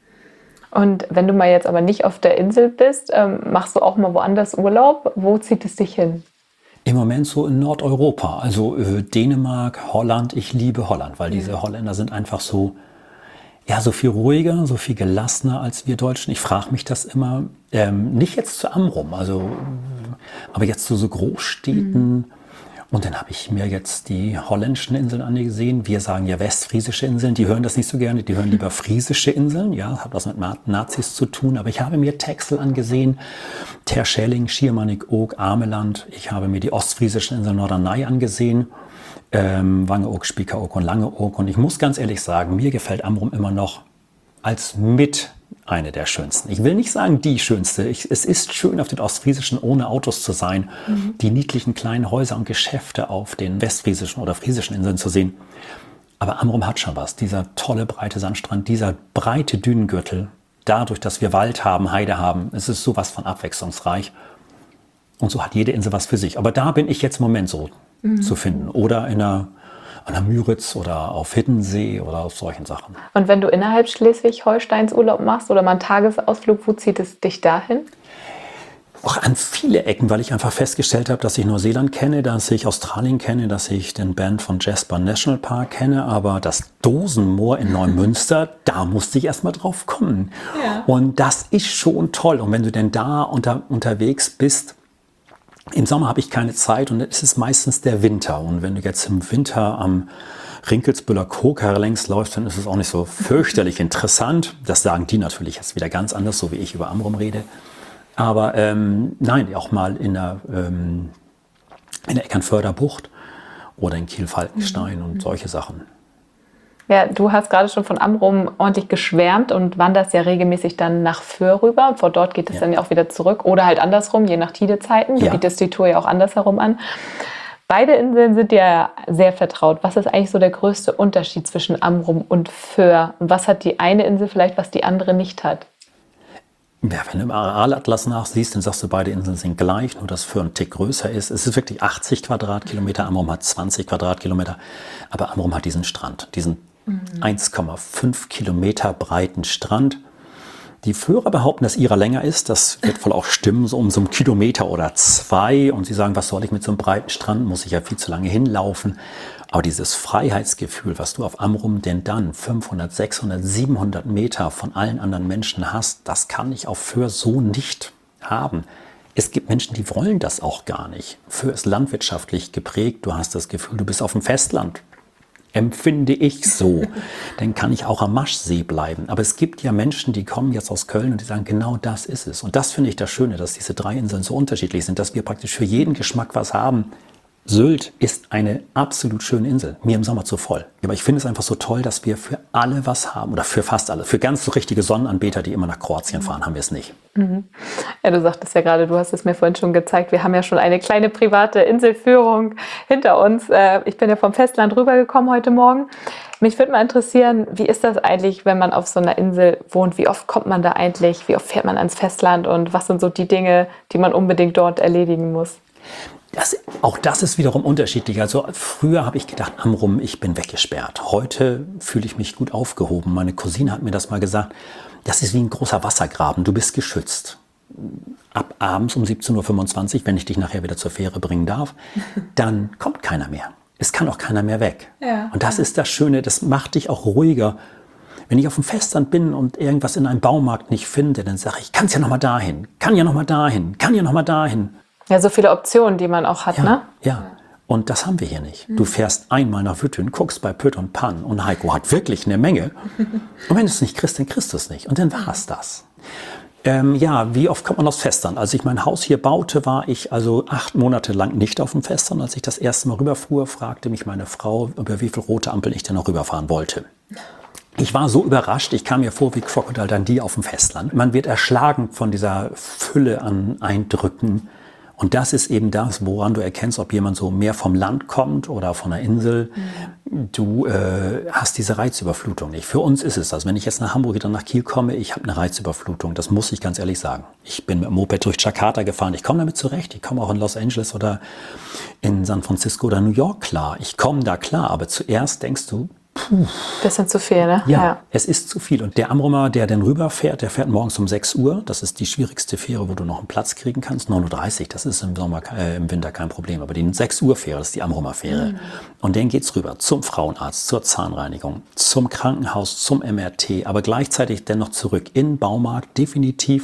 Und wenn du mal jetzt aber nicht auf der Insel bist, machst du auch mal woanders Urlaub? Wo zieht es dich hin? Im Moment so in Nordeuropa, also Dänemark, Holland. Ich liebe Holland, weil diese Holländer sind einfach so viel ruhiger, so viel gelassener als wir Deutschen. Ich frage mich das immer, nicht jetzt zu Amrum, aber jetzt zu so Großstädten. Und dann habe ich mir jetzt die holländischen Inseln angesehen. Wir sagen ja westfriesische Inseln, die hören das nicht so gerne, die hören lieber friesische Inseln. Ja, hat was mit Nazis zu tun. Aber ich habe mir Texel angesehen, Terschelling, Schiermonnikoog, Ameland. Ich habe mir die ostfriesischen Inseln Norderney angesehen, Wangeoog, Spiekeroog und Langeoog. Und ich muss ganz ehrlich sagen, mir gefällt Amrum immer noch als mit eine der schönsten. Ich will nicht sagen die schönste. Es ist schön, auf den Ostfriesischen ohne Autos zu sein, die niedlichen kleinen Häuser und Geschäfte auf den westfriesischen oder friesischen Inseln zu sehen. Aber Amrum hat schon was. Dieser tolle, breite Sandstrand, dieser breite Dünengürtel, dadurch, dass wir Wald haben, Heide haben, es ist sowas von abwechslungsreich. Und so hat jede Insel was für sich. Aber da bin ich jetzt im Moment so zu finden. Oder an der Müritz oder auf Hiddensee oder auf solchen Sachen. Und wenn du innerhalb Schleswig-Holsteins Urlaub machst oder mal einen Tagesausflug, wo zieht es dich dahin? Auch an viele Ecken, weil ich einfach festgestellt habe, dass ich Neuseeland kenne, dass ich Australien kenne, dass ich den Band von Jasper National Park kenne, aber das Dosenmoor in Neumünster, da musste ich erst mal drauf kommen. Ja. Und das ist schon toll. Und wenn du denn da unterwegs bist, im Sommer habe ich keine Zeit und es ist meistens der Winter. Und wenn du jetzt im Winter am Rinkelsbühler Koker längs läufst, dann ist es auch nicht so fürchterlich interessant. Das sagen die natürlich jetzt wieder ganz anders, so wie ich über Amrum rede. Aber nein, auch mal in der Eckernförder Bucht oder in Kiel-Falkenstein und solche Sachen. Ja, du hast gerade schon von Amrum ordentlich geschwärmt und wanderst ja regelmäßig dann nach Föhr rüber. Von dort geht es dann ja auch wieder zurück oder halt andersrum, je nach Tidezeiten. Du bietest die Tour ja auch andersherum an. Beide Inseln sind ja sehr vertraut. Was ist eigentlich so der größte Unterschied zwischen Amrum und Föhr? Und was hat die eine Insel vielleicht, was die andere nicht hat? Ja, wenn du im Arealatlas nachsiehst, dann sagst du, beide Inseln sind gleich, nur dass Föhr ein Tick größer ist. Es ist wirklich 80 Quadratkilometer, Amrum hat 20 Quadratkilometer, aber Amrum hat diesen Strand, diesen 1,5 Kilometer breiten Strand. Die Föhrer behaupten, dass ihrer länger ist. Das wird wohl auch stimmen, so um so einen Kilometer oder 2. Und sie sagen, was soll ich mit so einem breiten Strand? Muss ich ja viel zu lange hinlaufen. Aber dieses Freiheitsgefühl, was du auf Amrum denn dann 500, 600, 700 Meter von allen anderen Menschen hast, das kann ich auf Föhr so nicht haben. Es gibt Menschen, die wollen das auch gar nicht. Föhr ist landwirtschaftlich geprägt. Du hast das Gefühl, du bist auf dem Festland. Empfinde ich so. Dann kann ich auch am Maschsee bleiben. Aber es gibt ja Menschen, die kommen jetzt aus Köln und die sagen, genau das ist es. Und das finde ich das Schöne, dass diese 3 Inseln so unterschiedlich sind, dass wir praktisch für jeden Geschmack was haben. Sylt ist eine absolut schöne Insel. Mir im Sommer zu voll. Aber ich finde es einfach so toll, dass wir für alle was haben. Oder für fast alle. Für ganz so richtige Sonnenanbeter, die immer nach Kroatien fahren, haben wir es nicht. Ja, du sagtest ja gerade, du hast es mir vorhin schon gezeigt, wir haben ja schon eine kleine private Inselführung hinter uns. Ich bin ja vom Festland rübergekommen heute Morgen. Mich würde mal interessieren, wie ist das eigentlich, wenn man auf so einer Insel wohnt? Wie oft kommt man da eigentlich? Wie oft fährt man ans Festland? Und was sind so die Dinge, die man unbedingt dort erledigen muss? Auch das ist wiederum unterschiedlich. Also früher habe ich gedacht, Amrum, ich bin weggesperrt. Heute fühle ich mich gut aufgehoben. Meine Cousine hat mir das mal gesagt. Das ist wie ein großer Wassergraben. Du bist geschützt. Ab abends um 17:25 Uhr, wenn ich dich nachher wieder zur Fähre bringen darf, dann kommt keiner mehr. Es kann auch keiner mehr weg. Ja. Und das ist das Schöne, das macht dich auch ruhiger. Wenn ich auf dem Festland bin und irgendwas in einem Baumarkt nicht finde, dann sage ich, kann es ja noch mal dahin, kann ja noch mal dahin, kann ja noch mal dahin. Ja, so viele Optionen, die man auch hat, ne? Ja, und das haben wir hier nicht. Du fährst einmal nach Wüthen, guckst bei Pütt und Pann und Heiko hat wirklich eine Menge. Und wenn du es nicht kriegst, dann kriegst du es nicht. Und dann war es das. Wie oft kommt man aufs Festland? Als ich mein Haus hier baute, war ich also 8 Monate lang nicht auf dem Festland. Als ich das erste Mal rüberfuhr, fragte mich meine Frau, über wie viele rote Ampeln ich denn noch rüberfahren wollte. Ich war so überrascht, ich kam mir vor wie Crocodile Dundee auf dem Festland. Man wird erschlagen von dieser Fülle an Eindrücken. Und das ist eben das, woran du erkennst, ob jemand so mehr vom Land kommt oder von einer Insel. Du hast diese Reizüberflutung nicht. Für uns ist es das. Wenn ich jetzt nach Hamburg oder nach Kiel komme, ich habe eine Reizüberflutung. Das muss ich ganz ehrlich sagen. Ich bin mit dem Moped durch Jakarta gefahren. Ich komme damit zurecht. Ich komme auch in Los Angeles oder in San Francisco oder New York klar. Ich komme da klar. Aber zuerst denkst du, bisschen zu viel, ne? Ja, es ist zu viel. Und der Amrumer, der dann rüberfährt, der fährt morgens um 6 Uhr. Das ist die schwierigste Fähre, wo du noch einen Platz kriegen kannst. 9:30 Uhr, das ist im Winter kein Problem. Aber die 6 Uhr Fähre, das ist die Amrumer Fähre. Und dann geht's rüber zum Frauenarzt, zur Zahnreinigung, zum Krankenhaus, zum MRT. Aber gleichzeitig dennoch zurück in den Baumarkt, definitiv.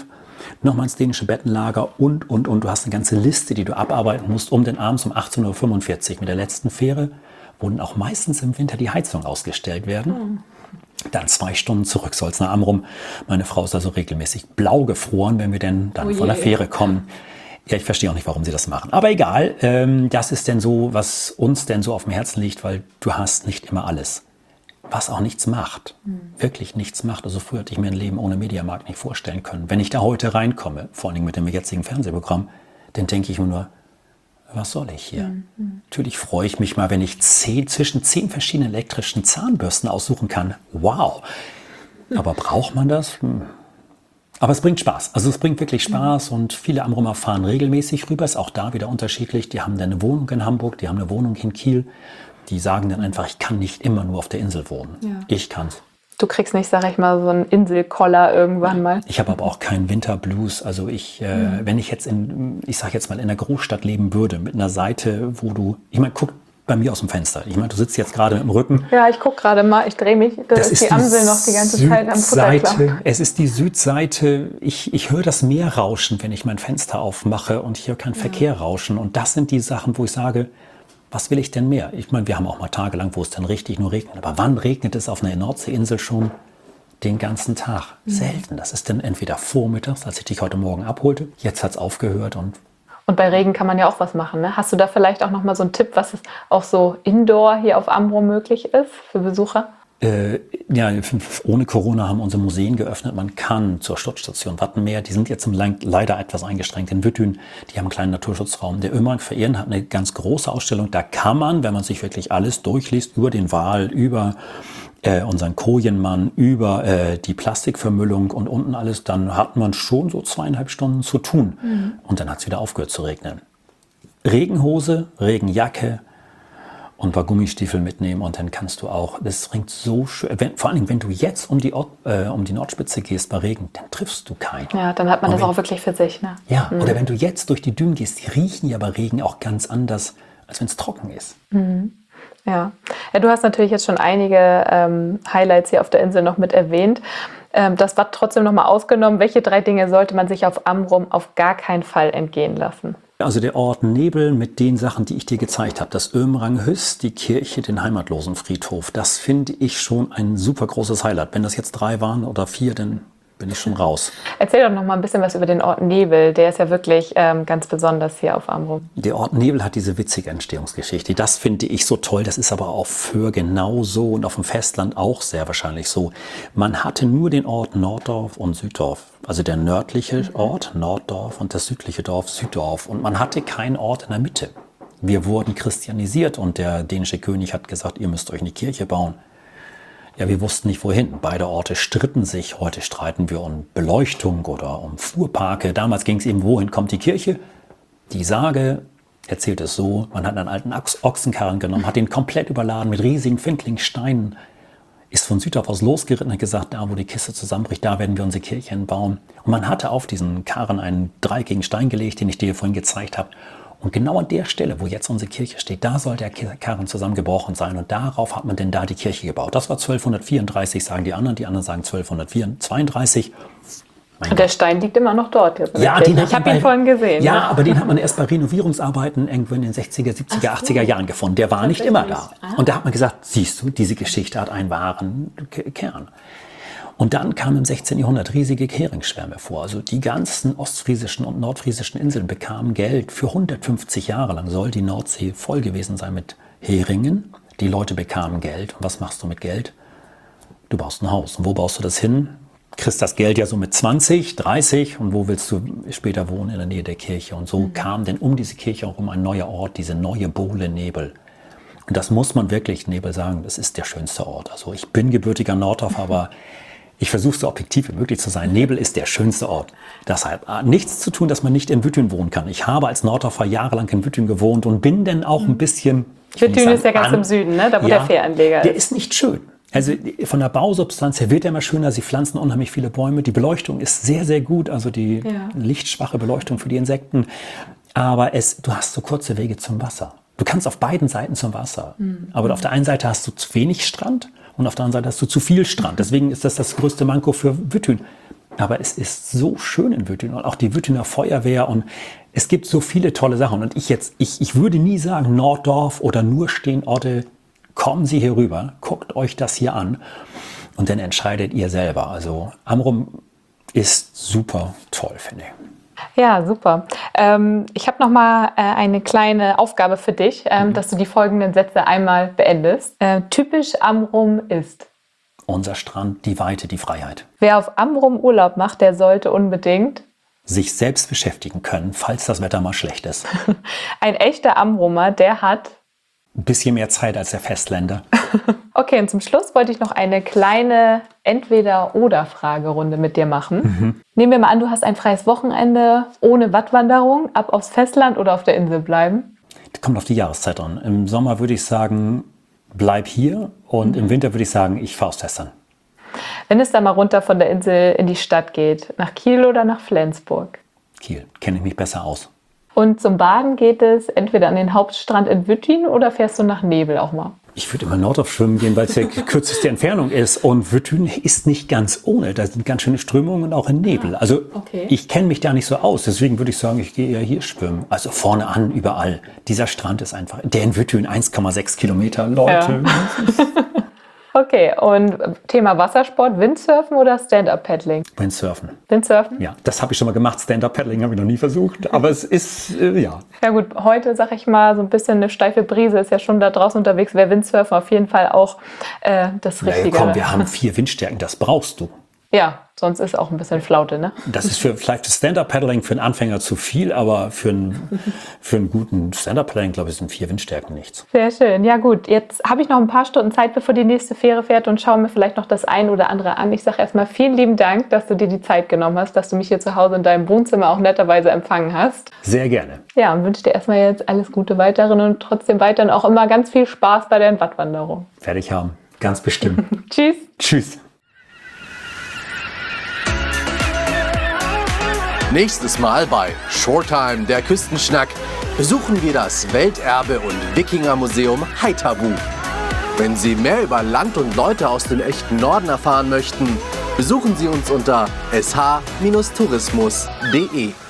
nochmal ins dänische Bettenlager und. Du hast eine ganze Liste, die du abarbeiten musst, um dann abends um 18:45 Uhr mit der letzten Fähre, wo dann auch meistens im Winter die Heizung ausgestellt werden. Dann 2 Stunden zurück soll es nach Amrum. Meine Frau ist also regelmäßig blau gefroren, wenn wir dann von der Fähre kommen. Ja, ich verstehe auch nicht, warum sie das machen. Aber egal, das ist denn so, was uns denn so auf dem Herzen liegt, weil du hast nicht immer alles. Was auch nichts macht. Wirklich nichts macht. Also früher hätte ich mir ein Leben ohne Mediamarkt nicht vorstellen können. Wenn ich da heute reinkomme, vor allem mit dem jetzigen Fernsehprogramm, dann denke ich mir nur, was soll ich hier? Natürlich freue ich mich mal, wenn ich zwischen 10 verschiedenen elektrischen Zahnbürsten aussuchen kann. Wow! Aber braucht man das? Aber es bringt Spaß. Also es bringt wirklich Spaß und viele Amrumer fahren regelmäßig rüber. Ist auch da wieder unterschiedlich. Die haben dann eine Wohnung in Hamburg, die haben eine Wohnung in Kiel. Die sagen dann einfach, ich kann nicht immer nur auf der Insel wohnen. Ja. Ich kann's. Du kriegst nicht, sag ich mal, so einen Inselkoller irgendwann mal. Ich habe aber auch keinen Winterblues. Also wenn ich jetzt in der Großstadt leben würde, mit einer Seite, guck bei mir aus dem Fenster. Ich meine, du sitzt jetzt gerade mit dem Rücken. Ja, ich gucke gerade mal, ich drehe mich. Das ist die Amsel noch die ganze Zeit am Futterklam. Es ist die Südseite. Ich höre das Meer rauschen, wenn ich mein Fenster aufmache und ich höre keinen Verkehr rauschen. Und das sind die Sachen, wo ich sage, was will ich denn mehr? Ich meine, wir haben auch mal Tage lang, wo es dann richtig nur regnet. Aber wann regnet es auf einer Nordseeinsel schon den ganzen Tag? Selten. Das ist dann entweder vormittags, als ich dich heute Morgen abholte. Jetzt hat es aufgehört. Und bei Regen kann man ja auch was machen, ne? Hast du da vielleicht auch noch mal so einen Tipp, was auch so indoor hier auf Amrum möglich ist für Besucher? Ohne Corona haben unsere Museen geöffnet. Man kann zur Sturzstation Wattenmeer, die sind jetzt leider etwas eingeschränkt in Wüttün, die haben einen kleinen Naturschutzraum. Der Ömerang für Ehren hat eine ganz große Ausstellung. Da kann man, wenn man sich wirklich alles durchliest, über den Wal, über unseren Kojenmann, über die Plastikvermüllung und unten alles, dann hat man schon so 2,5 Stunden zu tun. Und dann hat es wieder aufgehört zu regnen. Regenhose, Regenjacke, und ein paar Gummistiefel mitnehmen und dann kannst du auch, das ringt so schön, vor allem wenn du jetzt um die Nordspitze gehst bei Regen, dann triffst du keinen. Ja, dann hat man das auch wirklich für sich. Ne? Ja, oder wenn du jetzt durch die Dünen gehst, die riechen ja bei Regen auch ganz anders, als wenn es trocken ist. Ja, du hast natürlich jetzt schon einige Highlights hier auf der Insel noch mit erwähnt. Das war trotzdem noch mal ausgenommen. Welche 3 Dinge sollte man sich auf Amrum auf gar keinen Fall entgehen lassen? Also der Ort Nebel mit den Sachen, die ich dir gezeigt habe. Das Ömerang Hüss, die Kirche, den Heimatlosenfriedhof. Das finde ich schon ein super großes Highlight. Wenn das jetzt 3 waren oder 4, dann bin ich schon raus. Erzähl doch noch mal ein bisschen was über den Ort Nebel. Der ist ja wirklich ganz besonders hier auf Amrum. Der Ort Nebel hat diese witzige Entstehungsgeschichte. Das finde ich so toll. Das ist aber auf Föhr genauso und auf dem Festland auch sehr wahrscheinlich so. Man hatte nur den Ort Norddorf und Süddorf. Also der nördliche Ort Norddorf und das südliche Dorf Süddorf. Und man hatte keinen Ort in der Mitte. Wir wurden christianisiert und der dänische König hat gesagt, ihr müsst euch eine Kirche bauen. Ja, wir wussten nicht wohin. Beide Orte stritten sich. Heute streiten wir um Beleuchtung oder um Fuhrparke. Damals ging es eben, wohin kommt die Kirche? Die Sage erzählt es so, man hat einen alten Ochsenkarren genommen, hat ihn komplett überladen mit riesigen Findlingsteinen, ist von Südorf aus losgeritten und hat gesagt, da wo die Kiste zusammenbricht, da werden wir unsere Kirche hinbauen. Und man hatte auf diesen Karren einen dreieckigen Stein gelegt, den ich dir vorhin gezeigt habe. Und genau an der Stelle, wo jetzt unsere Kirche steht, da soll der Karren zusammengebrochen sein. Und darauf hat man denn da die Kirche gebaut. Das war 1234, sagen die anderen sagen 1232. Und der Stein liegt immer noch dort. Ja, ich habe ihn vorhin gesehen. Ja, aber den hat man erst bei Renovierungsarbeiten irgendwo in den 60er, 70er, 80er Jahren gefunden. Der war nicht immer da. Und da hat man gesagt, siehst du, diese Geschichte hat einen wahren Kern. Und dann kamen im 16. Jahrhundert riesige Heringsschwärme vor. Also die ganzen ostfriesischen und nordfriesischen Inseln bekamen Geld. Für 150 Jahre lang soll die Nordsee voll gewesen sein mit Heringen. Die Leute bekamen Geld. Und was machst du mit Geld? Du baust ein Haus. Und wo baust du das hin? Kriegst das Geld ja so mit 20, 30 und wo willst du später wohnen? In der Nähe der Kirche. Und so kam denn um diese Kirche herum ein neuer Ort, diese neue Bohle Nebel. Und das muss man wirklich Nebel sagen, das ist der schönste Ort. Also ich bin gebürtiger Norddorf, aber ich versuche so objektiv wie möglich zu sein. Nebel ist der schönste Ort. Das hat nichts zu tun, dass man nicht in Wüttün wohnen kann. Ich habe als Norddorfer jahrelang in Wüttün gewohnt und bin dann auch ein bisschen... Wüttün ist ja ganz im Süden, ne? Da wo der Fähranleger ist. Der ist nicht schön. Also von der Bausubstanz her wird er immer schöner. Sie pflanzen unheimlich viele Bäume. Die Beleuchtung ist sehr, sehr gut. Also die lichtschwache Beleuchtung für die Insekten. Aber du hast so kurze Wege zum Wasser. Du kannst auf beiden Seiten zum Wasser. Aber auf der einen Seite hast du zu wenig Strand und auf der anderen Seite hast du zu viel Strand. Deswegen ist das größte Manko für Wüttün. Aber es ist so schön in Wüttün und auch die Wüttener Feuerwehr und es gibt so viele tolle Sachen. Und ich würde nie sagen Norddorf oder nur Steenorte, kommen Sie hier rüber, guckt euch das hier an und dann entscheidet ihr selber. Also Amrum ist super toll, finde ich. Ja, super. Ich habe noch mal eine kleine Aufgabe für dich, dass du die folgenden Sätze einmal beendest. Typisch Amrum ist: Unser Strand, die Weite, die Freiheit. Wer auf Amrum Urlaub macht, der sollte unbedingt Sich selbst beschäftigen können, falls das Wetter mal schlecht ist. ein echter Amrumer, der hat... Ein bisschen mehr Zeit als der Festländer. Okay, und zum Schluss wollte ich noch eine kleine Entweder-oder-Fragerunde mit dir machen. Nehmen wir mal an, du hast ein freies Wochenende ohne Wattwanderung, ab aufs Festland oder auf der Insel bleiben? Das kommt auf die Jahreszeit an. Im Sommer würde ich sagen, bleib hier und im Winter würde ich sagen, ich fahre aufs Festland. Wenn es da mal runter von der Insel in die Stadt geht, nach Kiel oder nach Flensburg? Kiel, kenne ich mich besser aus. Und zum Baden geht es entweder an den Hauptstrand in Wüttin oder fährst du nach Nebel auch mal? Ich würde immer Norddorf schwimmen gehen, weil es ja kürzeste Entfernung ist. Und Wüttin ist nicht ganz ohne. Da sind ganz schöne Strömungen und auch in Nebel. Also Ich kenne mich da nicht so aus. Deswegen würde ich sagen, ich gehe eher hier schwimmen. Also vorne an, überall. Dieser Strand ist einfach, der in Wüttin 1,6 Kilometer. Leute. Ja. Okay, und Thema Wassersport, Windsurfen oder Stand-Up-Paddling? Windsurfen. Windsurfen? Ja, das habe ich schon mal gemacht. Stand-Up-Paddling habe ich noch nie versucht. Aber es ist, ja. Ja gut, heute sag ich mal, so ein bisschen eine steife Brise ist ja schon da draußen unterwegs. Wäre Windsurfen auf jeden Fall auch das Richtige. Ja, komm, wir haben 4 Windstärken, das brauchst du. Ja, sonst ist auch ein bisschen Flaute, ne? Das ist vielleicht für Stand-Up-Paddling für einen Anfänger zu viel, aber für einen guten Stand-Up-Paddling, glaube ich, sind 4 Windstärken nichts. Sehr schön. Ja gut, jetzt habe ich noch ein paar Stunden Zeit, bevor die nächste Fähre fährt und schaue mir vielleicht noch das ein oder andere an. Ich sage erstmal vielen lieben Dank, dass du dir die Zeit genommen hast, dass du mich hier zu Hause in deinem Wohnzimmer auch netterweise empfangen hast. Sehr gerne. Ja, und wünsche dir erstmal jetzt alles Gute weiterhin und trotzdem weiterhin auch immer ganz viel Spaß bei deinen Wattwanderungen. Werde ich haben. Ganz bestimmt. Tschüss. Tschüss. Nächstes Mal bei Shoretime, der Küstenschnack, besuchen wir das Welterbe- und Wikingermuseum Haithabu. Wenn Sie mehr über Land und Leute aus dem echten Norden erfahren möchten, besuchen Sie uns unter sh-tourismus.de.